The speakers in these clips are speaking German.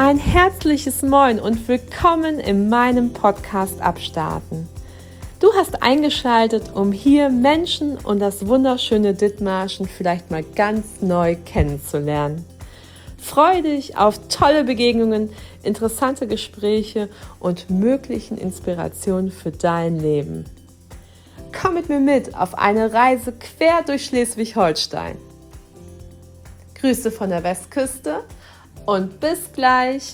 Ein herzliches Moin und willkommen in meinem Podcast Abstarten. Du hast eingeschaltet, um hier Menschen und das wunderschöne Dithmarschen vielleicht mal ganz neu kennenzulernen. Freue dich auf tolle Begegnungen, interessante Gespräche und möglichen Inspirationen für dein Leben. Komm mit mir mit auf eine Reise quer durch Schleswig-Holstein. Grüße von der Westküste und bis gleich.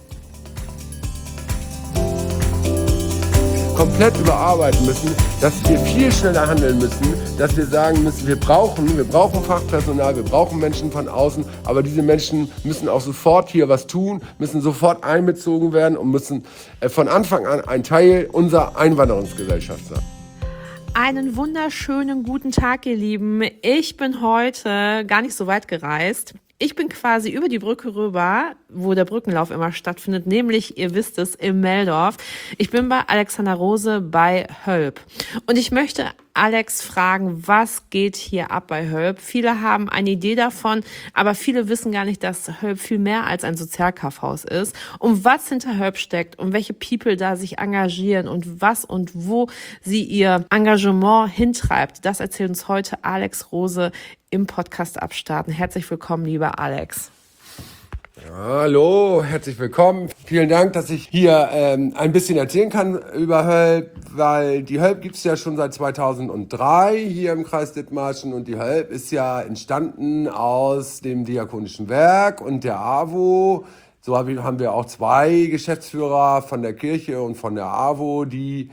Komplett überarbeiten müssen, dass wir viel schneller handeln müssen, dass wir sagen müssen, wir brauchen Fachpersonal, wir brauchen Menschen von außen, aber diese Menschen müssen auch sofort hier was tun, müssen sofort einbezogen werden und müssen von Anfang an ein Teil unserer Einwanderungsgesellschaft sein. Einen wunderschönen guten Tag, ihr Lieben. Ich bin heute gar nicht so weit gereist. Ich bin quasi über die Brücke rüber, wo der Brückenlauf immer stattfindet, nämlich, ihr wisst es, im Meldorf. Ich bin bei Alexander Rose bei Hölp. Und ich möchte Alex fragen, was geht hier ab bei Hölp? Viele haben eine Idee davon, aber viele wissen gar nicht, dass Hölp viel mehr als ein Sozialkaufhaus ist. Und was hinter Hölp steckt und welche People da sich engagieren und was und wo sie ihr Engagement hintreibt, das erzählt uns heute Alex Rose im Podcast Abstarten. Herzlich willkommen, lieber Alex. Hallo, herzlich willkommen. Vielen Dank, dass ich hier ein bisschen erzählen kann über Hölp, weil die Hölp gibt es ja schon seit 2003 hier im Kreis Dithmarschen und die Hölp ist ja entstanden aus dem Diakonischen Werk und der AWO. So haben wir auch zwei Geschäftsführer von der Kirche und von der AWO, die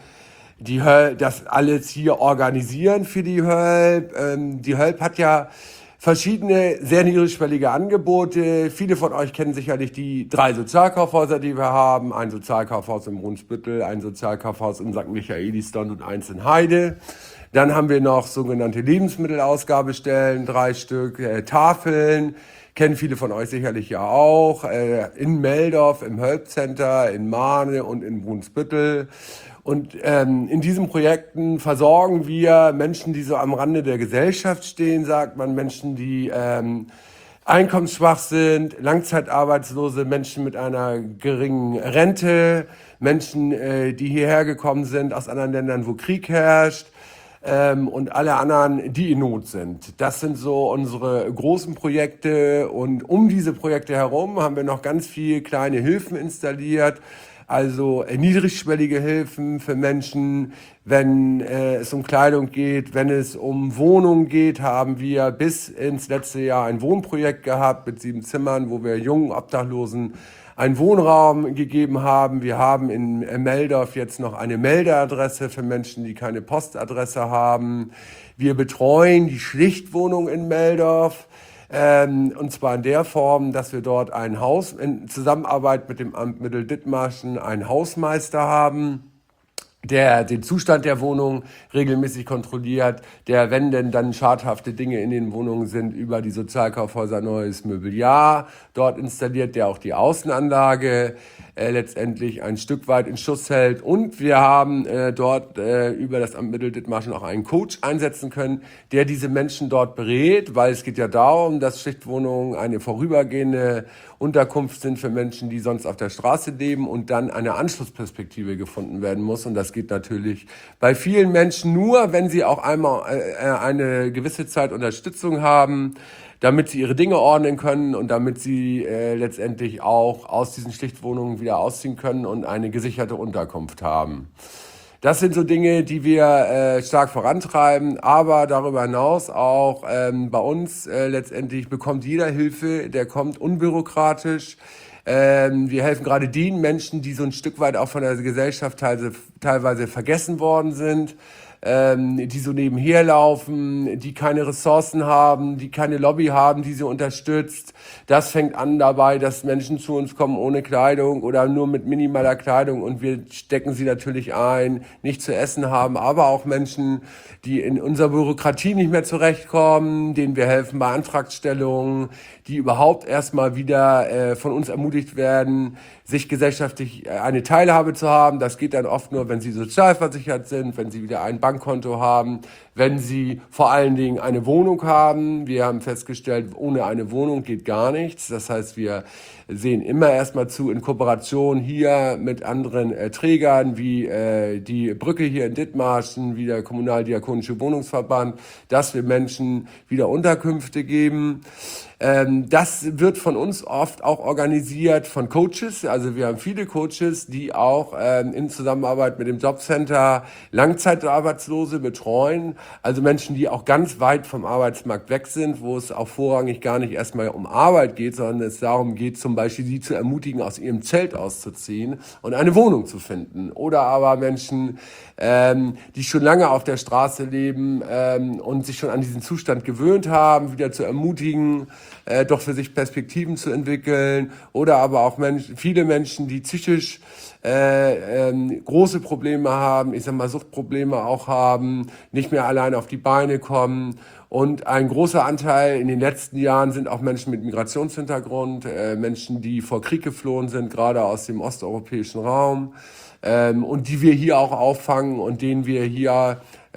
das alles hier organisieren für die Hölp. Die Hölp hat ja verschiedene sehr niedrigschwellige Angebote. Viele von euch kennen sicherlich die 3 Sozialkaufhäuser, die wir haben. Ein Sozialkaufhaus in Brunsbüttel, ein Sozialkaufhaus in St. Michaelisdonn und eins in Heide. Dann haben wir noch sogenannte Lebensmittelausgabestellen, 3 Stück, Tafeln. Kennen viele von euch sicherlich ja auch. In Meldorf, im Hölp Center, in Mahne und in Brunsbüttel. Und in diesen Projekten versorgen wir Menschen, die so am Rande der Gesellschaft stehen, sagt man, Menschen, die einkommensschwach sind, Langzeitarbeitslose, Menschen mit einer geringen Rente, Menschen, die hierher gekommen sind aus anderen Ländern, wo Krieg herrscht, und alle anderen, die in Not sind. Das sind so unsere großen Projekte und um diese Projekte herum haben wir noch ganz viel kleine Hilfen installiert. Also niedrigschwellige Hilfen für Menschen, wenn es um Kleidung geht, wenn es um Wohnungen geht, haben wir bis ins letzte Jahr ein Wohnprojekt gehabt mit 7 Zimmern, wo wir jungen Obdachlosen einen Wohnraum gegeben haben. Wir haben in Meldorf jetzt noch eine Meldeadresse für Menschen, die keine Postadresse haben. Wir betreuen die Schlichtwohnung in Meldorf. Und zwar in der Form, dass wir dort ein Haus in Zusammenarbeit mit dem Amt Mitteldithmarschen einen Hausmeister haben, der den Zustand der Wohnung regelmäßig kontrolliert, der, wenn denn dann schadhafte Dinge in den Wohnungen sind, über die Sozialkaufhäuser neues Mobiliar dort installiert, der auch die Außenanlage letztendlich ein Stück weit in Schuss hält. Und wir haben dort über das Amt Mitteldithmarschen auch einen Coach einsetzen können, der diese Menschen dort berät, weil es geht ja darum, dass Schlichtwohnungen eine vorübergehende Unterkunft sind für Menschen, die sonst auf der Straße leben und dann eine Anschlussperspektive gefunden werden muss. Und das geht natürlich bei vielen Menschen nur, wenn sie auch einmal eine gewisse Zeit Unterstützung haben, damit sie ihre Dinge ordnen können und damit sie letztendlich auch aus diesen Schlichtwohnungen wieder ausziehen können und eine gesicherte Unterkunft haben. Das sind so Dinge, die wir stark vorantreiben, aber darüber hinaus auch bei uns letztendlich bekommt jeder Hilfe, der kommt unbürokratisch. Wir helfen gerade den Menschen, die so ein Stück weit auch von der Gesellschaft teilweise vergessen worden sind, die so nebenher laufen, die keine Ressourcen haben, die keine Lobby haben, die sie unterstützt. Das fängt an dabei, dass Menschen zu uns kommen ohne Kleidung oder nur mit minimaler Kleidung und wir stecken sie natürlich ein, nicht zu essen haben, aber auch Menschen, die in unserer Bürokratie nicht mehr zurechtkommen, denen wir helfen bei Antragstellungen, die überhaupt erstmal wieder von uns ermutigt werden, sich gesellschaftlich eine Teilhabe zu haben. Das geht dann oft nur, wenn sie sozialversichert sind, wenn sie wieder einen Bankkonto haben, wenn sie vor allen Dingen eine Wohnung haben. Wir haben festgestellt, ohne eine Wohnung geht gar nichts. Das heißt, wir sehen immer erstmal zu, in Kooperation hier mit anderen Trägern, wie die Brücke hier in Dithmarschen, wie der Kommunaldiakonische Wohnungsverband, dass wir Menschen wieder Unterkünfte geben. Das wird von uns oft auch organisiert von Coaches. Also wir haben viele Coaches, die auch in Zusammenarbeit mit dem Jobcenter Langzeitarbeitslose betreuen. Also Menschen, die auch ganz weit vom Arbeitsmarkt weg sind, wo es auch vorrangig gar nicht erstmal um Arbeit geht, sondern es darum geht, zum Beispiel sie zu ermutigen, aus ihrem Zelt auszuziehen und eine Wohnung zu finden. Oder aber Menschen, die schon lange auf der Straße leben und sich schon an diesen Zustand gewöhnt haben, wieder zu ermutigen, doch für sich Perspektiven zu entwickeln. Oder aber auch viele Menschen, die psychisch große Probleme haben, ich sag mal Suchtprobleme auch haben, nicht mehr allein auf die Beine kommen. Und ein großer Anteil in den letzten Jahren sind auch Menschen mit Migrationshintergrund, Menschen, die vor Krieg geflohen sind, gerade aus dem osteuropäischen Raum, und die wir hier auch auffangen und die wir hier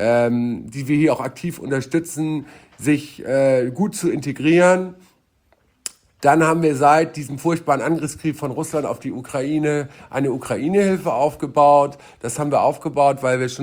auch aktiv unterstützen, sich gut zu integrieren. Dann haben wir seit diesem furchtbaren Angriffskrieg von Russland auf die Ukraine eine Ukraine-Hilfe aufgebaut. Das haben wir aufgebaut, weil wir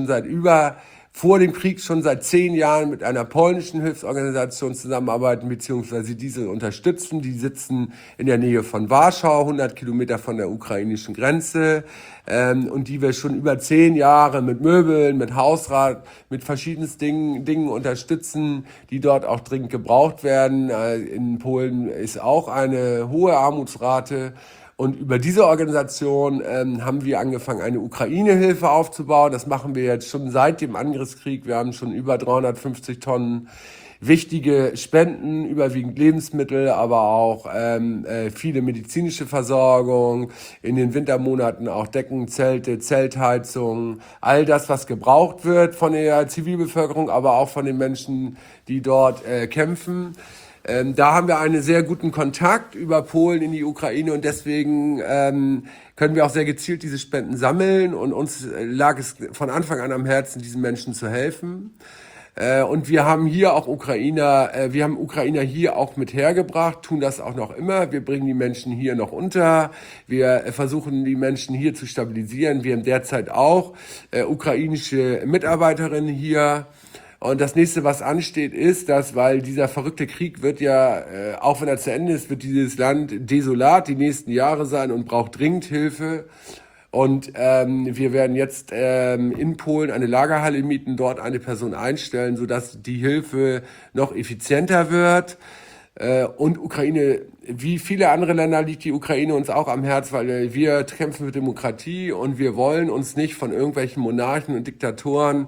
vor dem Krieg schon seit 10 Jahren mit einer polnischen Hilfsorganisation zusammenarbeiten, beziehungsweise diese unterstützen. Die sitzen in der Nähe von Warschau, 100 Kilometer von der ukrainischen Grenze, und die wir schon über 10 Jahre mit Möbeln, mit Hausrat, mit verschiedensten Dingen unterstützen, die dort auch dringend gebraucht werden. In Polen ist auch eine hohe Armutsrate. Und über diese Organisation haben wir angefangen, eine Ukraine-Hilfe aufzubauen. Das machen wir jetzt schon seit dem Angriffskrieg. Wir haben schon über 350 Tonnen wichtige Spenden, überwiegend Lebensmittel, aber auch viele medizinische Versorgung, in den Wintermonaten auch Decken, Zelte, Zeltheizung, all das, was gebraucht wird von der Zivilbevölkerung, aber auch von den Menschen, die dort kämpfen. Da haben wir einen sehr guten Kontakt über Polen in die Ukraine und deswegen können wir auch sehr gezielt diese Spenden sammeln und uns lag es von Anfang an am Herzen, diesen Menschen zu helfen. Und wir haben hier auch Ukrainer hier auch mit hergebracht, tun das auch noch immer. Wir bringen die Menschen hier noch unter. Wir versuchen, die Menschen hier zu stabilisieren. Wir haben derzeit auch ukrainische Mitarbeiterinnen hier. Und das nächste, was ansteht, ist, dass, weil dieser verrückte Krieg wird ja, auch wenn er zu Ende ist, wird dieses Land desolat die nächsten Jahre sein und braucht dringend Hilfe. Und wir werden jetzt in Polen eine Lagerhalle mieten, dort eine Person einstellen, sodass die Hilfe noch effizienter wird. Und Ukraine, wie viele andere Länder, liegt die Ukraine uns auch am Herz, weil wir kämpfen für Demokratie und wir wollen uns nicht von irgendwelchen Monarchen und Diktatoren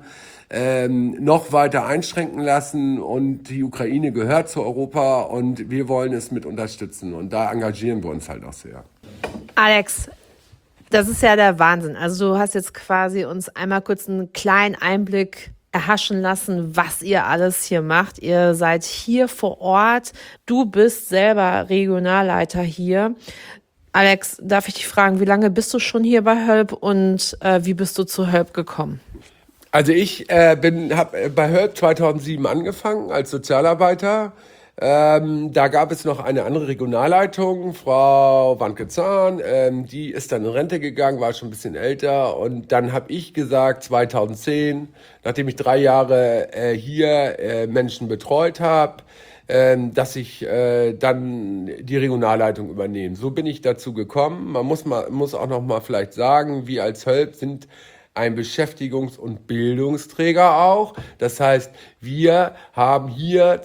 noch weiter einschränken lassen. Und die Ukraine gehört zu Europa und wir wollen es mit unterstützen. Und da engagieren wir uns halt auch sehr. Alex, das ist ja der Wahnsinn. Also du hast jetzt quasi uns einmal kurz einen kleinen Einblick erhaschen lassen, was ihr alles hier macht. Ihr seid hier vor Ort. Du bist selber Regionalleiter hier. Alex, darf ich dich fragen, wie lange bist du schon hier bei Hölp und wie bist du zu Hölp gekommen? Also ich habe bei Hölp 2007 angefangen als Sozialarbeiter. Da gab es noch eine andere Regionalleitung, Frau Wanke-Zahn, die ist dann in Rente gegangen, war schon ein bisschen älter und dann habe ich gesagt, 2010, nachdem ich 3 Jahre hier Menschen betreut habe, dass ich dann die Regionalleitung übernehme. So bin ich dazu gekommen. Man muss auch noch mal vielleicht sagen, wir als Hölp sind ein Beschäftigungs- und Bildungsträger auch. Das heißt, wir haben hier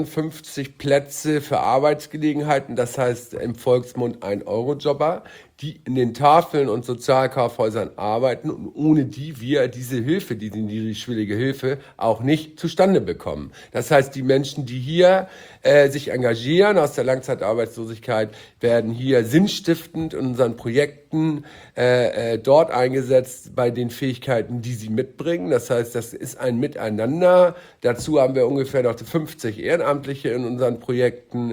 52 Plätze für Arbeitsgelegenheiten, das heißt im Volksmund 1-Euro-Jobber, die in den Tafeln und Sozialkaufhäusern arbeiten und ohne die wir diese Hilfe, diese niedrigschwellige Hilfe, auch nicht zustande bekommen. Das heißt, die Menschen, die hier sich engagieren aus der Langzeitarbeitslosigkeit, werden hier sinnstiftend in unseren Projekten dort eingesetzt bei den Fähigkeiten, die sie mitbringen. Das heißt, das ist ein Miteinander. Dazu haben wir ungefähr noch 50 Ehrenamtliche in unseren Projekten.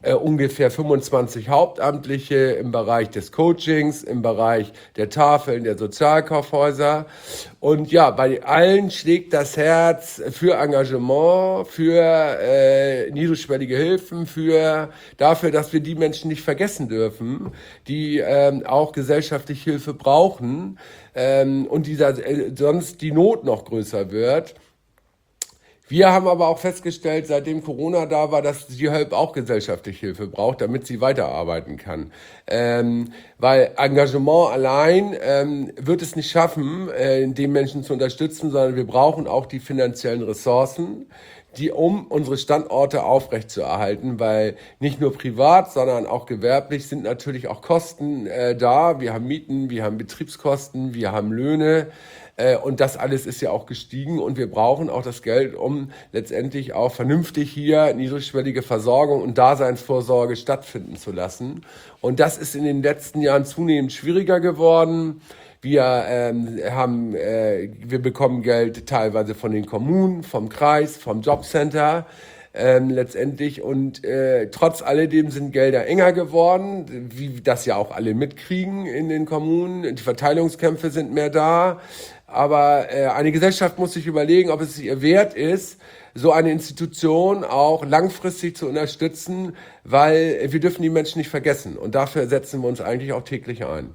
ungefähr 25 Hauptamtliche im Bereich des Coachings, im Bereich der Tafeln, der Sozialkaufhäuser. Und ja, bei allen schlägt das Herz für Engagement, für niedrigschwellige Hilfen, dafür, dass wir die Menschen nicht vergessen dürfen, die auch gesellschaftliche Hilfe brauchen und sonst die Not noch größer wird. Wir haben aber auch festgestellt, seitdem Corona da war, dass die HÖLP auch gesellschaftliche Hilfe braucht, damit sie weiterarbeiten kann. Weil Engagement allein wird es nicht schaffen, den Menschen zu unterstützen, sondern wir brauchen auch die finanziellen Ressourcen, um unsere Standorte aufrechtzuerhalten, weil nicht nur privat, sondern auch gewerblich sind natürlich auch Kosten da. Wir haben Mieten, wir haben Betriebskosten, wir haben Löhne. Und das alles ist ja auch gestiegen und wir brauchen auch das Geld, um letztendlich auch vernünftig hier niedrigschwellige Versorgung und Daseinsvorsorge stattfinden zu lassen. Und das ist in den letzten Jahren zunehmend schwieriger geworden. Wir bekommen Geld teilweise von den Kommunen, vom Kreis, vom Jobcenter. Letztendlich und trotz alledem sind Gelder enger geworden, wie das ja auch alle mitkriegen in den Kommunen. Die Verteilungskämpfe sind mehr da, aber eine Gesellschaft muss sich überlegen, ob es ihr wert ist, so eine Institution auch langfristig zu unterstützen, weil wir dürfen die Menschen nicht vergessen und dafür setzen wir uns eigentlich auch täglich ein.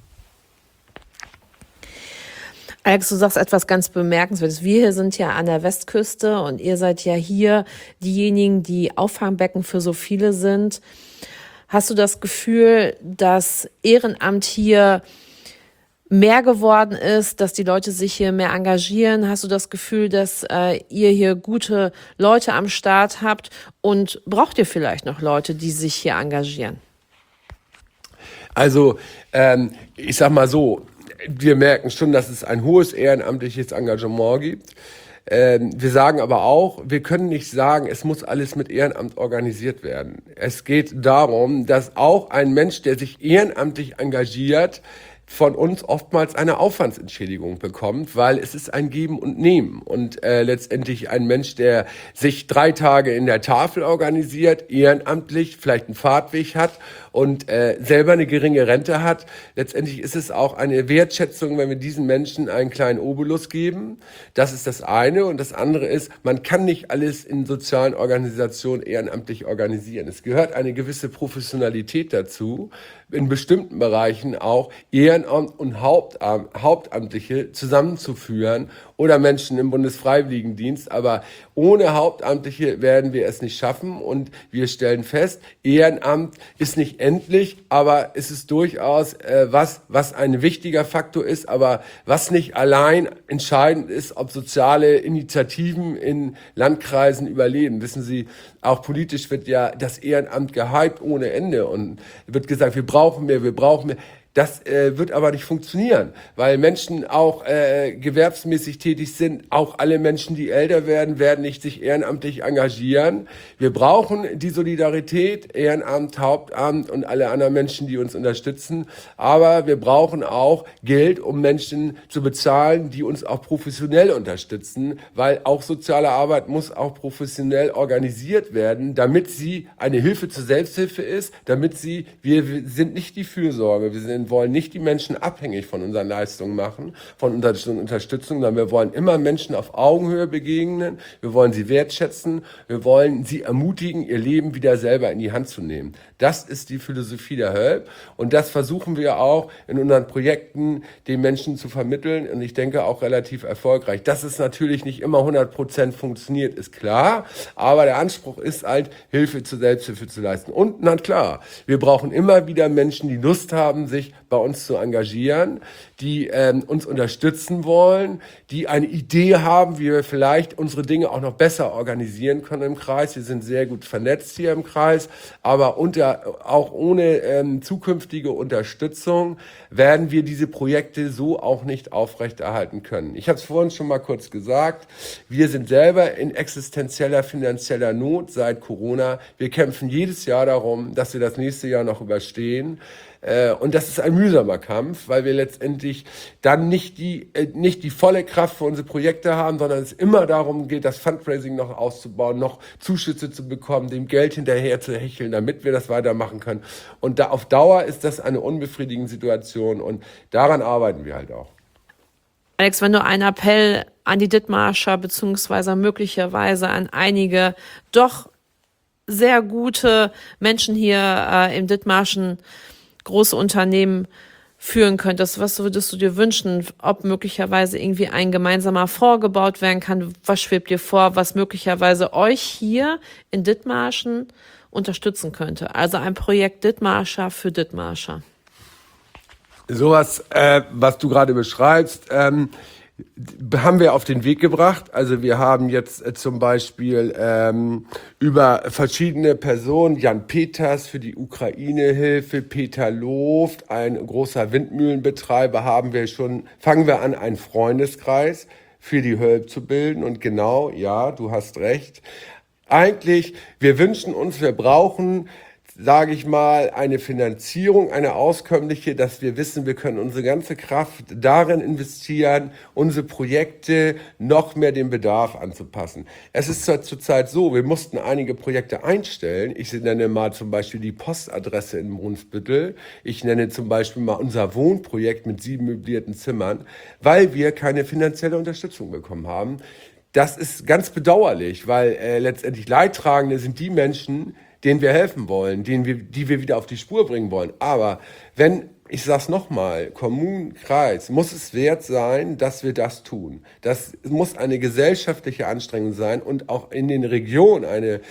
Alex, du sagst etwas ganz Bemerkenswertes. Wir hier sind ja an der Westküste und ihr seid ja hier diejenigen, die Auffangbecken für so viele sind. Hast du das Gefühl, dass Ehrenamt hier mehr geworden ist, dass die Leute sich hier mehr engagieren? Hast du das Gefühl, dass ihr hier gute Leute am Start habt und braucht ihr vielleicht noch Leute, die sich hier engagieren? Also ich sag mal so, wir merken schon, dass es ein hohes ehrenamtliches Engagement gibt. Wir sagen aber auch, wir können nicht sagen, es muss alles mit Ehrenamt organisiert werden. Es geht darum, dass auch ein Mensch, der sich ehrenamtlich engagiert, von uns oftmals eine Aufwandsentschädigung bekommt, weil es ist ein Geben und Nehmen. Und letztendlich ein Mensch, der sich 3 Tage in der Tafel organisiert, ehrenamtlich, vielleicht einen Fahrtweg hat und selber eine geringe Rente hat, letztendlich ist es auch eine Wertschätzung, wenn wir diesen Menschen einen kleinen Obolus geben. Das ist das eine. Und das andere ist, man kann nicht alles in sozialen Organisationen ehrenamtlich organisieren. Es gehört eine gewisse Professionalität dazu, in bestimmten Bereichen auch Ehrenamt und Hauptamtliche zusammenzuführen oder Menschen im Bundesfreiwilligendienst. Aber ohne Hauptamtliche werden wir es nicht schaffen. Und wir stellen fest, Ehrenamt ist nicht endlich, aber es ist durchaus was ein wichtiger Faktor ist, aber was nicht allein entscheidend ist, ob soziale Initiativen in Landkreisen überleben. Wissen Sie, auch politisch wird ja das Ehrenamt gehypt ohne Ende und wird gesagt, wir brauchen mehr. Das wird aber nicht funktionieren, weil Menschen auch gewerbsmäßig tätig sind. Auch alle Menschen, die älter werden nicht sich ehrenamtlich engagieren. Wir brauchen die Solidarität, Ehrenamt, Hauptamt und alle anderen Menschen, die uns unterstützen. Aber wir brauchen auch Geld, um Menschen zu bezahlen, die uns auch professionell unterstützen, weil auch soziale Arbeit muss auch professionell organisiert werden, damit sie eine Hilfe zur Selbsthilfe ist, wir sind nicht die Fürsorge, wollen nicht die Menschen abhängig von unseren Leistungen machen, von unserer Unterstützung, sondern wir wollen immer Menschen auf Augenhöhe begegnen, wir wollen sie wertschätzen, wir wollen sie ermutigen, ihr Leben wieder selber in die Hand zu nehmen. Das ist die Philosophie der HÖLP und das versuchen wir auch in unseren Projekten den Menschen zu vermitteln und ich denke auch relativ erfolgreich. Dass es natürlich nicht immer 100% funktioniert, ist klar, aber der Anspruch ist halt, Hilfe zur Selbsthilfe zu leisten. Und na klar, wir brauchen immer wieder Menschen, die Lust haben, sich bei uns zu engagieren, die uns unterstützen wollen, die eine Idee haben, wie wir vielleicht unsere Dinge auch noch besser organisieren können im Kreis. Wir sind sehr gut vernetzt hier im Kreis, aber auch ohne zukünftige Unterstützung werden wir diese Projekte so auch nicht aufrechterhalten können. Ich habe es vorhin schon mal kurz gesagt, wir sind selber in existenzieller finanzieller Not seit Corona. Wir kämpfen jedes Jahr darum, dass wir das nächste Jahr noch überstehen. Und das ist ein mühsamer Kampf, weil wir letztendlich wichtig, dann nicht die volle Kraft für unsere Projekte haben, sondern es immer darum geht, das Fundraising noch auszubauen, noch Zuschüsse zu bekommen, dem Geld hinterher zu hecheln, damit wir das weitermachen können. Und da auf Dauer ist das eine unbefriedigende Situation und daran arbeiten wir halt auch. Alex, wenn du einen Appell an die Dithmarscher beziehungsweise möglicherweise an einige doch sehr gute Menschen hier im Dithmarschen große Unternehmen führen könntest, was würdest du dir wünschen, ob möglicherweise irgendwie ein gemeinsamer Fonds gebaut werden kann? Was schwebt dir vor, was möglicherweise euch hier in Dithmarschen unterstützen könnte? Also ein Projekt Dithmarscher für Dithmarscher. Sowas, was du gerade beschreibst, haben wir auf den Weg gebracht. Also wir haben jetzt zum Beispiel über verschiedene Personen, Jan Peters für die Ukraine-Hilfe, Peter Looft, ein großer Windmühlenbetreiber, fangen wir an, einen Freundeskreis für die Hölp zu bilden. Und genau, ja, du hast recht. Eigentlich, wir brauchen, sage ich mal, eine Finanzierung, eine auskömmliche, dass wir wissen, wir können unsere ganze Kraft darin investieren, unsere Projekte noch mehr dem Bedarf anzupassen. Es ist zurzeit so, wir mussten einige Projekte einstellen. Ich nenne mal zum Beispiel die Postadresse in Brunsbüttel. Ich nenne zum Beispiel mal unser Wohnprojekt mit 7 möblierten Zimmern, weil wir keine finanzielle Unterstützung bekommen haben. Das ist ganz bedauerlich, weil letztendlich Leidtragende sind die Menschen, denen wir helfen wollen, die wir wieder auf die Spur bringen wollen. Aber ich sag's nochmal, Kommunen, Kreis, muss es wert sein, dass wir das tun. Das muss eine gesellschaftliche Anstrengung sein und auch in den Regionen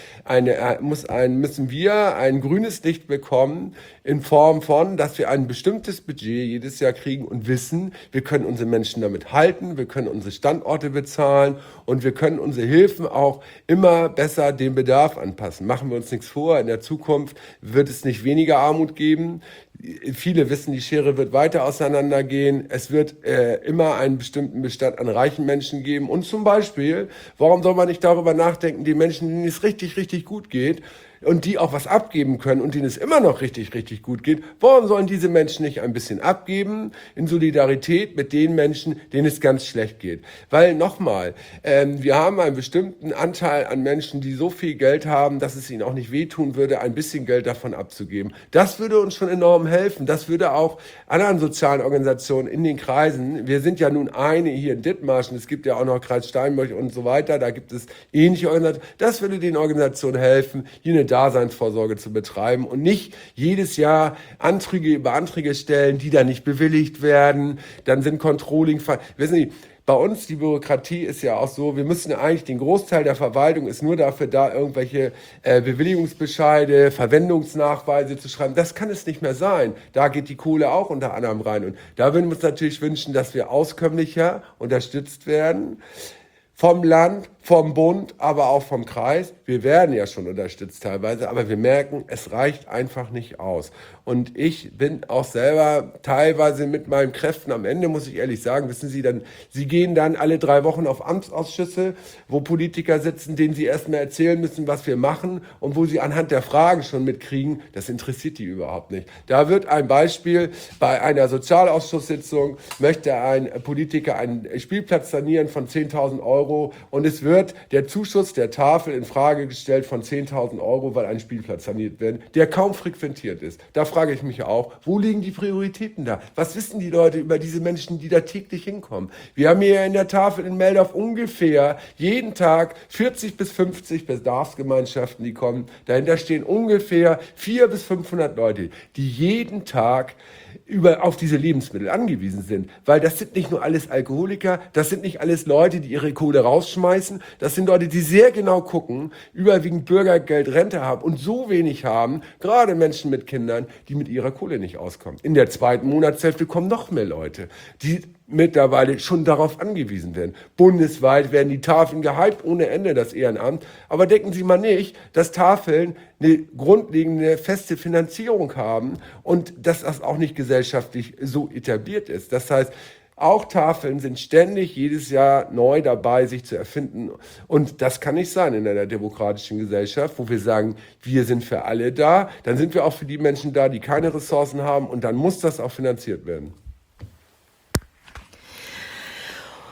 müssen wir ein grünes Licht bekommen in Form von, dass wir ein bestimmtes Budget jedes Jahr kriegen und wissen, wir können unsere Menschen damit halten, wir können unsere Standorte bezahlen und wir können unsere Hilfen auch immer besser dem Bedarf anpassen. Machen wir uns nichts vor, in der Zukunft wird es nicht weniger Armut geben. Viele wissen, die Schere wird weiter auseinandergehen. Es wird immer einen bestimmten Bestand an reichen Menschen geben. Und zum Beispiel, warum soll man nicht darüber nachdenken, die Menschen, denen es richtig, richtig gut geht und die auch was abgeben können und denen es immer noch richtig, richtig gut geht, warum sollen diese Menschen nicht ein bisschen abgeben in Solidarität mit den Menschen, denen es ganz schlecht geht? Weil nochmal, wir haben einen bestimmten Anteil an Menschen, die so viel Geld haben, dass es ihnen auch nicht wehtun würde, ein bisschen Geld davon abzugeben. Das würde uns schon enorm helfen. Das würde auch anderen sozialen Organisationen in den Kreisen, wir sind ja nun eine hier in Dithmarschen, es gibt ja auch noch Kreis Steinburg und so weiter, da gibt es ähnliche Organisationen, das würde den Organisationen helfen, hier eine Daseinsvorsorge zu betreiben und nicht jedes Jahr Anträge über Anträge stellen, die dann nicht bewilligt werden, dann sind Controlling, wissen Sie, bei uns, die Bürokratie ist ja auch so, wir müssen eigentlich, den Großteil der Verwaltung ist nur dafür da, irgendwelche Bewilligungsbescheide, Verwendungsnachweise zu schreiben. Das kann es nicht mehr sein. Da geht die Kohle auch unter anderem rein. Und da würden wir uns natürlich wünschen, dass wir auskömmlicher unterstützt werden. Vom Land, vom Bund, aber auch vom Kreis. Wir werden ja schon unterstützt teilweise, aber wir merken, es reicht einfach nicht aus. Und ich bin auch selber teilweise mit meinen Kräften am Ende, muss ich ehrlich sagen, wissen Sie, Sie gehen dann alle 3 Wochen auf Amtsausschüsse, wo Politiker sitzen, denen Sie erstmal erzählen müssen, was wir machen und wo Sie anhand der Fragen schon mitkriegen, das interessiert die überhaupt nicht. Da wird ein Beispiel, bei einer Sozialausschusssitzung möchte ein Politiker einen Spielplatz sanieren von 10.000 Euro und es wird der Zuschuss der Tafel in Frage gestellt von 10.000 Euro, weil ein Spielplatz saniert wird, der kaum frequentiert ist. Da frage ich mich auch, wo liegen die Prioritäten da? Was wissen die Leute über diese Menschen, die da täglich hinkommen? Wir haben hier in der Tafel in Meldorf ungefähr jeden Tag 40 bis 50 Bedarfsgemeinschaften, die kommen. Dahinter stehen ungefähr 400 bis 500 Leute, die jeden Tag auf diese Lebensmittel angewiesen sind. Weil das sind nicht nur alles Alkoholiker, das sind nicht alles Leute, die ihre Kohle rausschmeißen, das sind Leute, die sehr genau gucken, überwiegend Bürgergeld, Rente haben und so wenig haben, gerade Menschen mit Kindern, die mit ihrer Kohle nicht auskommen. In der 2. Monatshälfte kommen noch mehr Leute, die mittlerweile schon darauf angewiesen werden. Bundesweit werden die Tafeln gehypt ohne Ende, das Ehrenamt. Aber denken Sie mal nicht, dass Tafeln eine grundlegende feste Finanzierung haben und dass das auch nicht gesellschaftlich so etabliert ist. Das heißt, auch Tafeln sind ständig jedes Jahr neu dabei, sich zu erfinden. Und das kann nicht sein in einer demokratischen Gesellschaft, wo wir sagen, wir sind für alle da. Dann sind wir auch für die Menschen da, die keine Ressourcen haben. Und dann muss das auch finanziert werden.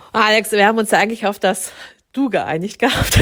Alex, wir haben uns ja eigentlich auf das Du geeinigt gehabt.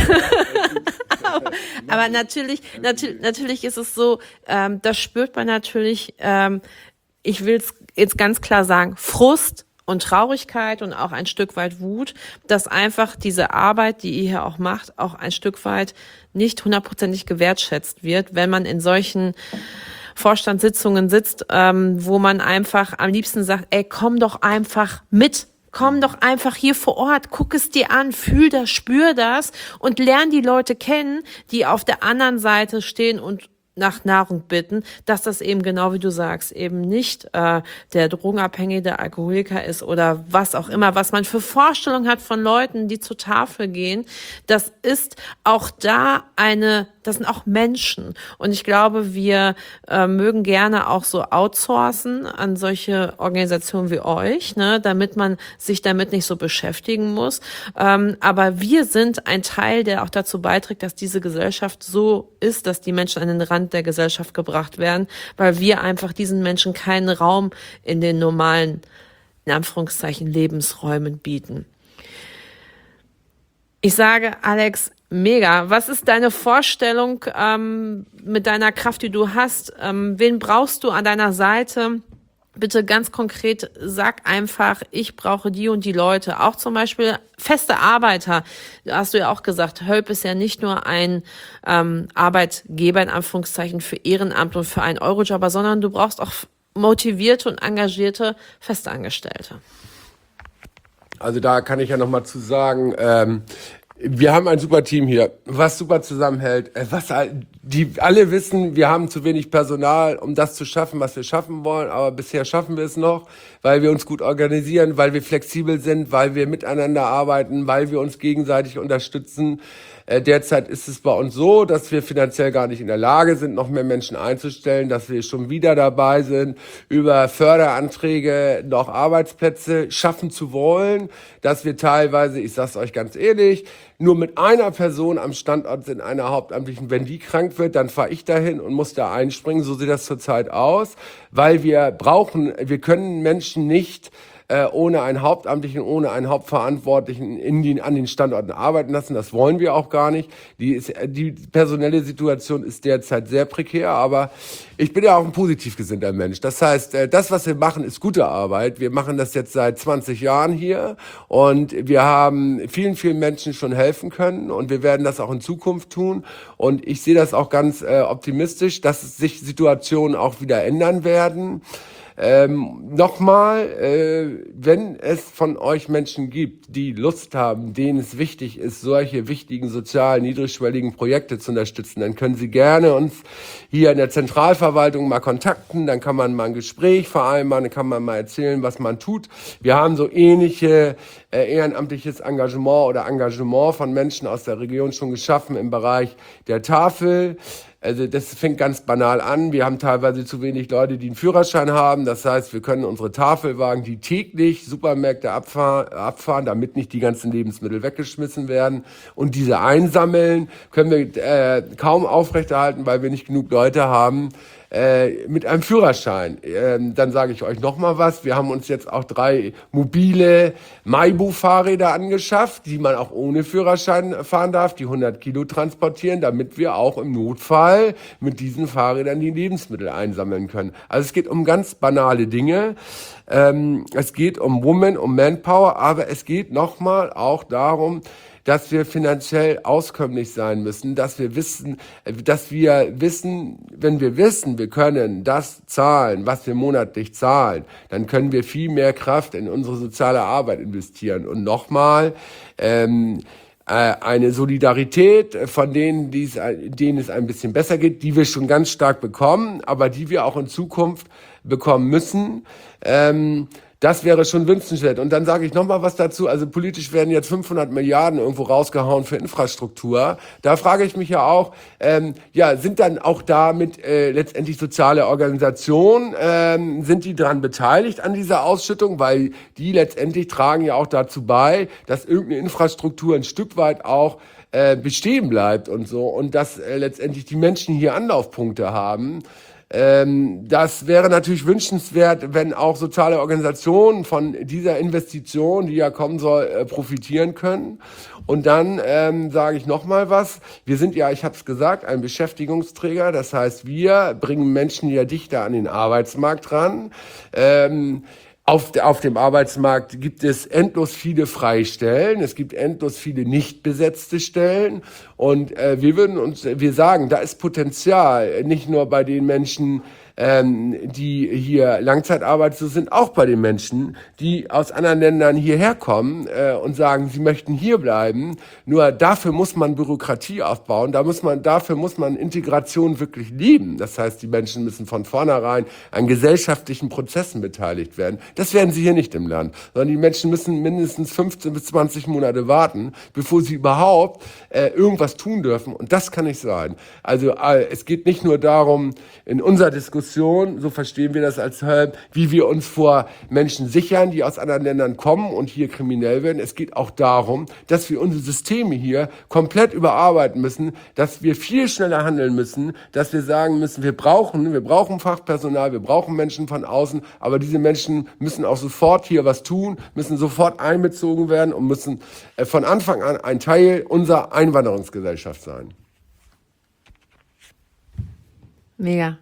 Aber natürlich ist es so, das spürt man natürlich, ich will es jetzt ganz klar sagen, Frust und Traurigkeit und auch ein Stück weit Wut, dass einfach diese Arbeit, die ihr hier auch macht, auch ein Stück weit nicht hundertprozentig gewertschätzt wird, wenn man in solchen Vorstandssitzungen sitzt, wo man einfach am liebsten sagt, ey, komm doch einfach mit. Komm doch einfach hier vor Ort, guck es dir an, fühl das, spür das und lern die Leute kennen, die auf der anderen Seite stehen und nach Nahrung bitten, dass das eben genau wie du sagst, eben nicht der Drogenabhängige, der Alkoholiker ist oder was auch immer, was man für Vorstellungen hat von Leuten, die zur Tafel gehen. Das ist auch das sind auch Menschen. Und ich glaube, wir mögen gerne auch so outsourcen an solche Organisationen wie euch, ne, damit man sich damit nicht so beschäftigen muss. Aber wir sind ein Teil, der auch dazu beiträgt, dass diese Gesellschaft so ist, dass die Menschen an den Rand der Gesellschaft gebracht werden, weil wir einfach diesen Menschen keinen Raum in den normalen, in Anführungszeichen, Lebensräumen bieten. Ich sage, Alex, mega. Was ist deine Vorstellung mit deiner Kraft, die du hast? Wen brauchst du an deiner Seite? Bitte ganz konkret, sag einfach, ich brauche die und die Leute. Auch zum Beispiel feste Arbeiter. Hast du ja auch gesagt, Hölp ist ja nicht nur ein Arbeitgeber in Anführungszeichen für Ehrenamt und für einen Eurojobber, sondern du brauchst auch motivierte und engagierte Festangestellte. Also da kann ich ja noch mal zu sagen, wir haben ein super Team hier, was super zusammenhält, die alle wissen, wir haben zu wenig Personal, um das zu schaffen, was wir schaffen wollen, aber bisher schaffen wir es noch, weil wir uns gut organisieren, weil wir flexibel sind, weil wir miteinander arbeiten, weil wir uns gegenseitig unterstützen. Derzeit ist es bei uns so, dass wir finanziell gar nicht in der Lage sind, noch mehr Menschen einzustellen, dass wir schon wieder dabei sind, über Förderanträge noch Arbeitsplätze schaffen zu wollen, dass wir teilweise, ich sag's euch ganz ehrlich, nur mit einer Person am Standort sind, einer Hauptamtlichen. Wenn die krank wird, dann fahre ich dahin und muss da einspringen. So sieht das zurzeit aus, weil wir können Menschen nicht ohne einen Hauptamtlichen, ohne einen Hauptverantwortlichen an den Standorten arbeiten lassen. Das wollen wir auch gar nicht. Die personelle Situation ist derzeit sehr prekär, aber ich bin ja auch ein positiv gesinnter Mensch. Das heißt, das, was wir machen, ist gute Arbeit. Wir machen das jetzt seit 20 Jahren hier und wir haben vielen, vielen Menschen schon helfen können und wir werden das auch in Zukunft tun. Und ich sehe das auch ganz optimistisch, dass sich Situationen auch wieder ändern werden. Wenn es von euch Menschen gibt, die Lust haben, denen es wichtig ist, solche wichtigen sozialen, niedrigschwelligen Projekte zu unterstützen, dann können Sie gerne uns hier in der Zentralverwaltung mal kontakten, dann kann man mal ein Gespräch vereinbaren, dann kann man mal erzählen, was man tut. Wir haben so ähnliche ehrenamtliches Engagement oder Engagement von Menschen aus der Region schon geschaffen im Bereich der Tafel. Also das fängt ganz banal an. Wir haben teilweise zu wenig Leute, die einen Führerschein haben. Das heißt, wir können unsere Tafelwagen, die täglich Supermärkte abfahren, damit nicht die ganzen Lebensmittel weggeschmissen werden. Und diese einsammeln können wir kaum aufrechterhalten, weil wir nicht genug Leute haben mit einem Führerschein. Dann sage ich euch noch mal was. Wir haben uns jetzt auch 3 mobile Maibu-Fahrräder angeschafft, die man auch ohne Führerschein fahren darf, die 100 Kilo transportieren, damit wir auch im Notfall mit diesen Fahrrädern die Lebensmittel einsammeln können. Also es geht um ganz banale Dinge. Es geht um Women, um Manpower, aber es geht nochmal auch darum, dass wir finanziell auskömmlich sein müssen, dass wir wissen, wenn wir wissen, wir können das zahlen, was wir monatlich zahlen, dann können wir viel mehr Kraft in unsere soziale Arbeit investieren. Und nochmal, eine Solidarität von denen es ein bisschen besser geht, die wir schon ganz stark bekommen, aber die wir auch in Zukunft bekommen müssen. Das wäre schon wünschenswert. Und dann sage ich nochmal was dazu. Also politisch werden jetzt 500 Milliarden irgendwo rausgehauen für Infrastruktur. Da frage ich mich ja auch, sind dann auch damit letztendlich soziale Organisationen, sind die daran beteiligt an dieser Ausschüttung? Weil die letztendlich tragen ja auch dazu bei, dass irgendeine Infrastruktur ein Stück weit auch bestehen bleibt und so. Und dass letztendlich die Menschen hier Anlaufpunkte haben. Das wäre natürlich wünschenswert, wenn auch soziale Organisationen von dieser Investition, die ja kommen soll, profitieren können. Und dann sage ich nochmal was. Wir sind ja, ich habe es gesagt, ein Beschäftigungsträger. Das heißt, wir bringen Menschen ja dichter an den Arbeitsmarkt ran. Auf dem Arbeitsmarkt gibt es endlos viele Freistellen, es gibt endlos viele nicht besetzte Stellen und wir sagen, da ist Potenzial, nicht nur bei den Menschen, die hier langzeitarbeitslos sind, auch bei den Menschen, die aus anderen Ländern hierher kommen und sagen, sie möchten hier bleiben. Nur dafür muss man Bürokratie aufbauen, dafür muss man Integration wirklich lieben. Das heißt, die Menschen müssen von vornherein an gesellschaftlichen Prozessen beteiligt werden. Das werden sie hier nicht im Land, sondern die Menschen müssen mindestens 15 bis 20 Monate warten, bevor sie überhaupt irgendwas tun dürfen. Und das kann nicht sein. Also es geht nicht nur darum, in unserer Diskussion, so verstehen wir das als Hölp, wie wir uns vor Menschen sichern, die aus anderen Ländern kommen und hier kriminell werden. Es geht auch darum, dass wir unsere Systeme hier komplett überarbeiten müssen, dass wir viel schneller handeln müssen, dass wir sagen müssen, wir brauchen Fachpersonal, wir brauchen Menschen von außen, aber diese Menschen müssen auch sofort hier was tun, müssen sofort einbezogen werden und müssen von Anfang an ein Teil unserer Einwanderungsgesellschaft sein. Mega.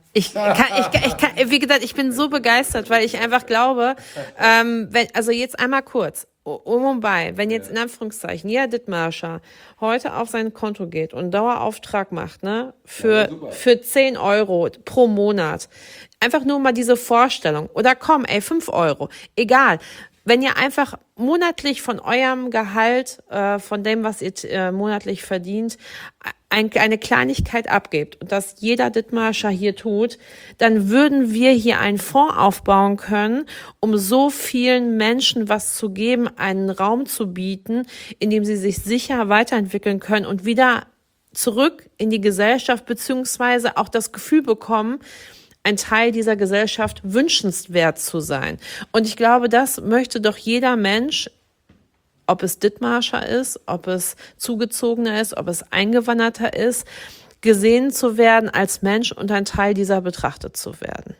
Wie gesagt, ich bin so begeistert, weil ich einfach glaube, also jetzt einmal kurz, wenn jetzt in Anführungszeichen jeder Dithmarscher heute auf sein Konto geht und einen Dauerauftrag macht, ne, für 10 Euro pro Monat, einfach nur mal diese Vorstellung, oder 5 Euro, egal. Wenn ihr einfach monatlich von eurem Gehalt, von dem, was ihr monatlich verdient, eine Kleinigkeit abgebt und das jeder Dithmarscher hier tut, dann würden wir hier einen Fonds aufbauen können, um so vielen Menschen was zu geben, einen Raum zu bieten, in dem sie sich sicher weiterentwickeln können und wieder zurück in die Gesellschaft beziehungsweise auch das Gefühl bekommen, ein Teil dieser Gesellschaft wünschenswert zu sein. Und ich glaube, das möchte doch jeder Mensch, ob es Dithmarscher ist, ob es Zugezogener ist, ob es Eingewanderter ist, gesehen zu werden als Mensch und ein Teil dieser betrachtet zu werden.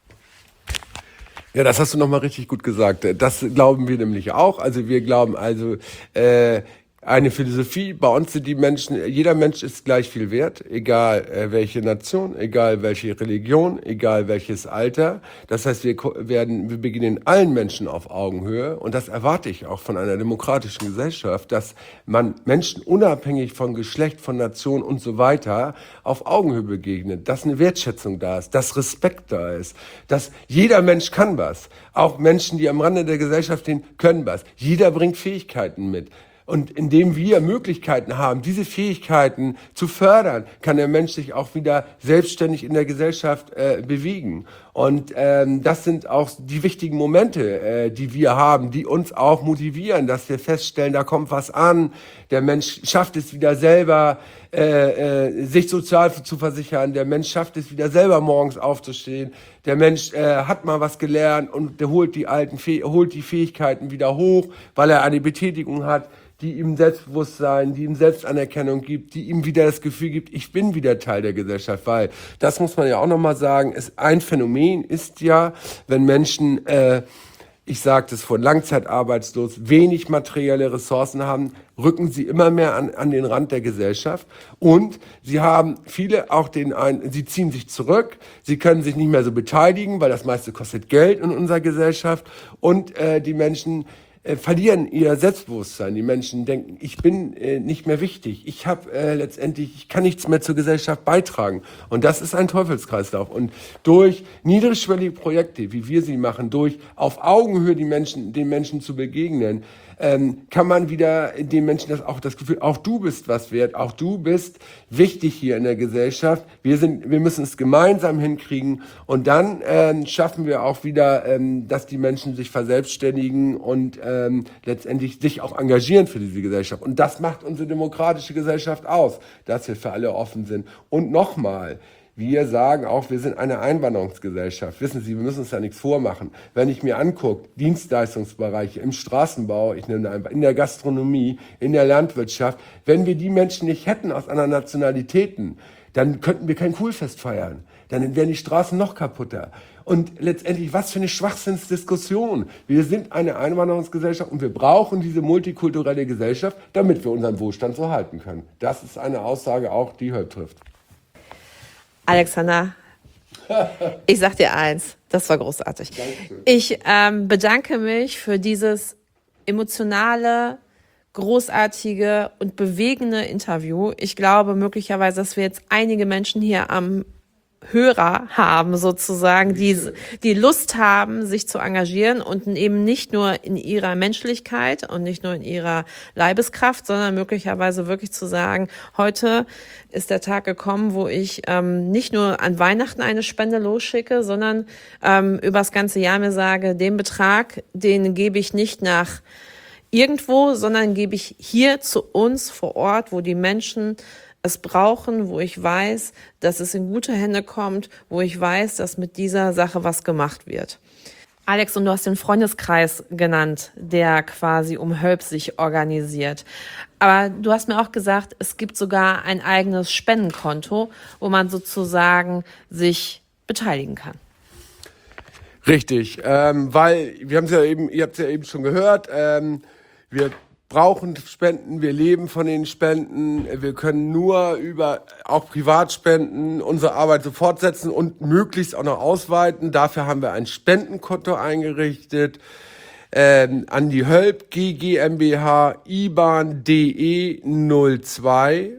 Ja, das hast du nochmal richtig gut gesagt. Das glauben wir nämlich auch. Also wir glauben eine Philosophie, bei uns sind die Menschen, jeder Mensch ist gleich viel wert, egal welche Nation, egal welche Religion, egal welches Alter. Das heißt, wir beginnen allen Menschen auf Augenhöhe und das erwarte ich auch von einer demokratischen Gesellschaft, dass man Menschen unabhängig von Geschlecht, von Nation und so weiter auf Augenhöhe begegnet, dass eine Wertschätzung da ist, dass Respekt da ist, dass jeder Mensch kann was. Auch Menschen, die am Rande der Gesellschaft stehen, können was. Jeder bringt Fähigkeiten mit. Und indem wir Möglichkeiten haben, diese Fähigkeiten zu fördern, kann der Mensch sich auch wieder selbstständig in der Gesellschaft bewegen. Und das sind auch die wichtigen Momente, die wir haben, die uns auch motivieren, dass wir feststellen, da kommt was an. Der Mensch schafft es wieder selber, sich sozial zu versichern. Der Mensch schafft es wieder selber morgens aufzustehen. Der Mensch hat mal was gelernt und der holt die Fähigkeiten wieder hoch, weil er eine Betätigung hat, die ihm Selbstbewusstsein, die ihm Selbstanerkennung gibt, die ihm wieder das Gefühl gibt, ich bin wieder Teil der Gesellschaft, weil, das muss man ja auch nochmal sagen, ein Phänomen ist ja, wenn Menschen, ich sagte es vorhin, langzeitarbeitslos, wenig materielle Ressourcen haben, rücken sie immer mehr an den Rand der Gesellschaft und sie haben viele auch sie ziehen sich zurück, sie können sich nicht mehr so beteiligen, weil das meiste kostet Geld in unserer Gesellschaft und die Menschen verlieren ihr Selbstbewusstsein. Die Menschen denken, ich bin nicht mehr wichtig. Ich kann nichts mehr zur Gesellschaft beitragen. Und das ist ein Teufelskreislauf. Und durch niedrigschwellige Projekte, wie wir sie machen, durch auf Augenhöhe den Menschen zu begegnen, kann man wieder den Menschen das Gefühl, auch du bist was wert, auch du bist wichtig hier in der Gesellschaft. Wir müssen es gemeinsam hinkriegen und dann schaffen wir auch wieder, dass die Menschen sich verselbstständigen und letztendlich sich auch engagieren für diese Gesellschaft. Und das macht unsere demokratische Gesellschaft aus, dass wir für alle offen sind. Und nochmal, wir sagen auch, wir sind eine Einwanderungsgesellschaft. Wissen Sie, wir müssen uns da nichts vormachen. Wenn ich mir angucke, Dienstleistungsbereiche im Straßenbau, in der Gastronomie, in der Landwirtschaft, wenn wir die Menschen nicht hätten aus anderen Nationalitäten, Dann könnten wir kein Coolfest feiern. Dann wären die Straßen noch kaputter. Und letztendlich, was für eine Schwachsinnsdiskussion. Wir sind eine Einwanderungsgesellschaft und wir brauchen diese multikulturelle Gesellschaft, damit wir unseren Wohlstand so halten können. Das ist eine Aussage auch, die Hölp trifft. Alexander, ich sag dir eins, das war großartig. Dankeschön. Ich bedanke mich für dieses emotionale, großartige und bewegende Interview. Ich glaube möglicherweise, dass wir jetzt einige Menschen hier am Hörer haben sozusagen, die Lust haben, sich zu engagieren und eben nicht nur in ihrer Menschlichkeit und nicht nur in ihrer Leibeskraft, sondern möglicherweise wirklich zu sagen, heute ist der Tag gekommen, wo ich nicht nur an Weihnachten eine Spende losschicke, sondern übers ganze Jahr mir sage, den Betrag, den gebe ich nicht nach irgendwo, sondern gebe ich hier zu uns vor Ort, wo die Menschen es brauchen, wo ich weiß, dass es in gute Hände kommt, wo ich weiß, dass mit dieser Sache was gemacht wird. Alex, und du hast den Freundeskreis genannt, der quasi um Hölp sich organisiert. Aber du hast mir auch gesagt, es gibt sogar ein eigenes Spendenkonto, wo man sozusagen sich beteiligen kann. Richtig, weil wir haben es ja eben, ihr habt es ja eben schon gehört, wir brauchen Spenden, wir leben von den Spenden, wir können nur über auch Privatspenden unsere Arbeit so fortsetzen und möglichst auch noch ausweiten. Dafür haben wir ein Spendenkonto eingerichtet an die Hölp GmbH IBAN DE 02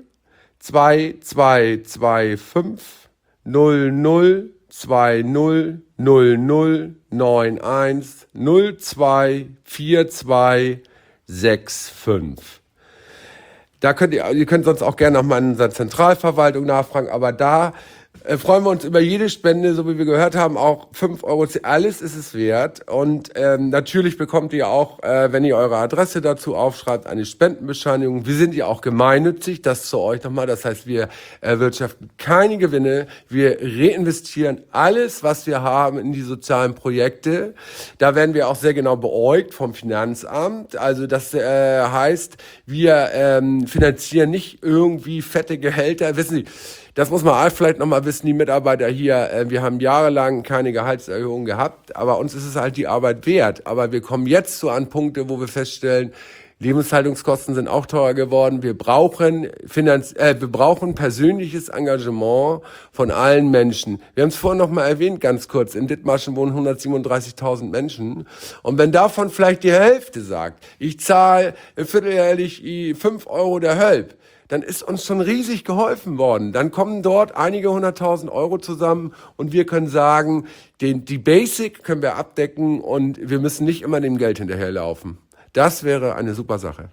2225 00 20 00 91 02 42 65. Da ihr könnt sonst auch gerne nochmal in unserer Zentralverwaltung nachfragen, aber da freuen wir uns über jede Spende, so wie wir gehört haben, auch 5 Euro, alles ist es wert. Und natürlich bekommt ihr auch, wenn ihr eure Adresse dazu aufschreibt, eine Spendenbescheinigung. Wir sind ja auch gemeinnützig, das zu euch nochmal. Das heißt, wir erwirtschaften keine Gewinne. Wir reinvestieren alles, was wir haben, in die sozialen Projekte. Da werden wir auch sehr genau beäugt vom Finanzamt. Also das heißt, wir finanzieren nicht irgendwie fette Gehälter. Wissen Sie, das muss man vielleicht nochmal wissen, die Mitarbeiter hier, wir haben jahrelang keine Gehaltserhöhung gehabt, aber uns ist es halt die Arbeit wert. Aber wir kommen jetzt so an Punkte, wo wir feststellen, Lebenshaltungskosten sind auch teurer geworden. Wir brauchen persönliches Engagement von allen Menschen. Wir haben es vorhin noch mal erwähnt, ganz kurz. In Dithmarschen wohnen 137.000 Menschen. Und wenn davon vielleicht die Hälfte sagt, ich zahle vierteljährlich 5 Euro der Hölp, dann ist uns schon riesig geholfen worden. Dann kommen dort einige 100.000 Euro zusammen und wir können sagen, die Basic können wir abdecken und wir müssen nicht immer dem Geld hinterherlaufen. Das wäre eine super Sache.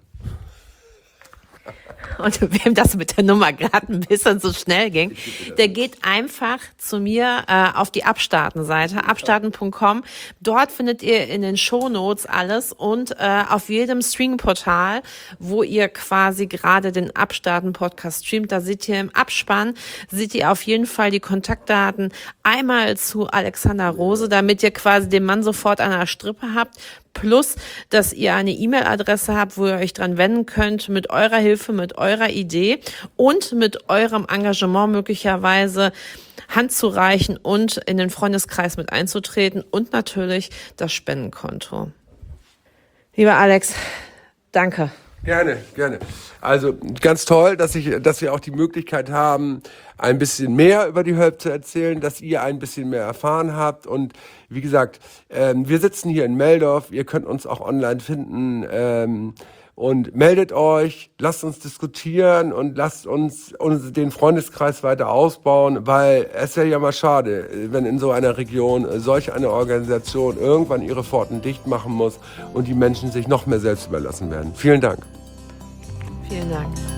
Und wem das mit der Nummer gerade ein bisschen so schnell ging, der geht einfach zu mir auf die Abstarten-Seite, abstarten.com. Dort findet ihr in den Shownotes alles und auf jedem Streaming-Portal, wo ihr quasi gerade den Abstarten-Podcast streamt, da seht ihr im Abspann, seht ihr auf jeden Fall die Kontaktdaten einmal zu Alexander Rose, damit ihr quasi den Mann sofort an der Strippe habt. Plus, dass ihr eine E-Mail-Adresse habt, wo ihr euch dran wenden könnt mit eurer Hilfe, mit eurer Idee und mit eurem Engagement möglicherweise Hand zu reichen und in den Freundeskreis mit einzutreten und natürlich das Spendenkonto. Lieber Alex, danke. Gerne, gerne. Also ganz toll, dass wir auch die Möglichkeit haben, ein bisschen mehr über die Hölp zu erzählen, dass ihr ein bisschen mehr erfahren habt. Und wie gesagt, wir sitzen hier in Meldorf, ihr könnt uns auch online finden und meldet euch, lasst uns diskutieren und lasst uns den Freundeskreis weiter ausbauen, weil es wäre ja mal schade, wenn in so einer Region solch eine Organisation irgendwann ihre Pforten dicht machen muss und die Menschen sich noch mehr selbst überlassen werden. Vielen Dank. Vielen Dank.